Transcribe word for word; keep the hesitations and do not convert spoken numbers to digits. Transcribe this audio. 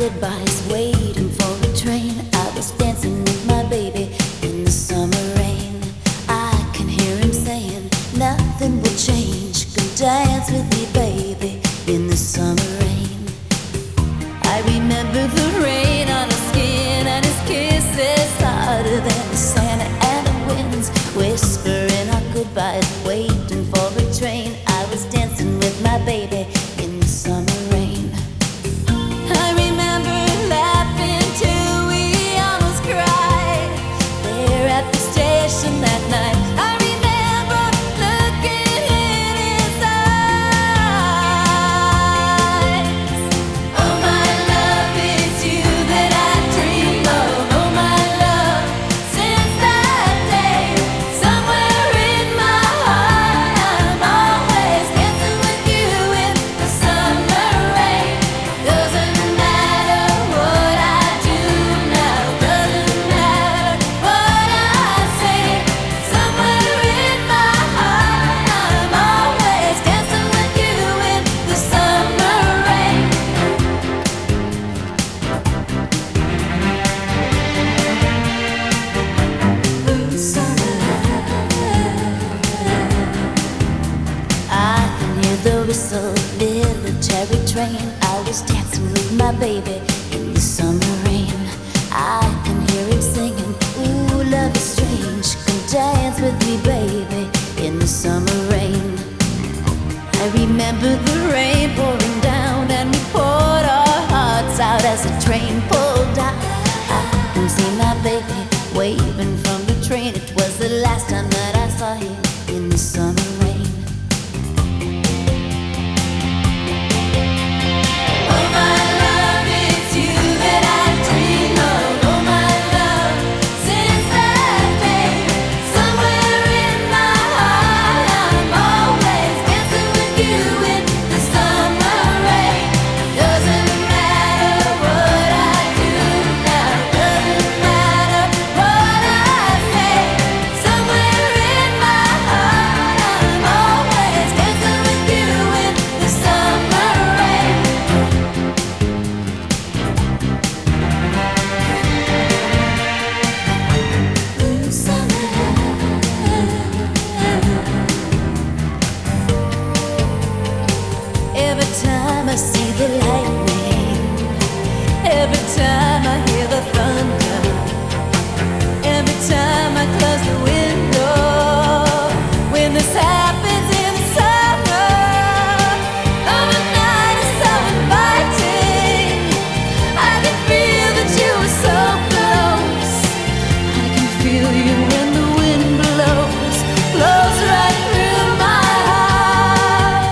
goodbyes, waiting for a train. I was dancing with my baby in the summer rain. I can hear him saying nothing will change. Come dance with me, baby, in the summer rain. I remember the rain on his skin and his kisses harder than the sand and the winds whispering our goodbyes, waiting for a train. I was dancing with my baby in the summer rain. I remember laughing till we almost cried there at the station that night. I remember looking in his eyes. Oh my love, it's you that I dream of. Oh my love, since that day, somewhere in my heart I'm always dancing with you in the summer rain. Doesn't matter what I do now, doesn't matter what I say. Somewhere in my heart I'm always dancing with you in the summer rain. I can hear the whistle, military train. I was dancing with my baby in the summer rain. I can hear him singing, ooh, love is strange. Come dance with me, baby, in the summer rain. I remember the rain pouring down and we poured our hearts out as the train pulled out. I can see my baby waving from the train. It was the last time that I saw him in the summer rain. Oh my love, it's you that I dream of. Oh my love, since that day, somewhere in my heart I'm always dancing with you in the summer rain. Doesn't matter what I do now, doesn't matter what I say. Somewhere in my heart I'm always dancing with you in the summer rain. Every time I see the lightning, every time I hear the thunder, every time I close the window, when this happens in summer, oh, the night is so inviting. I can feel that you are so close. I can feel you when the wind blows, blows right through my heart.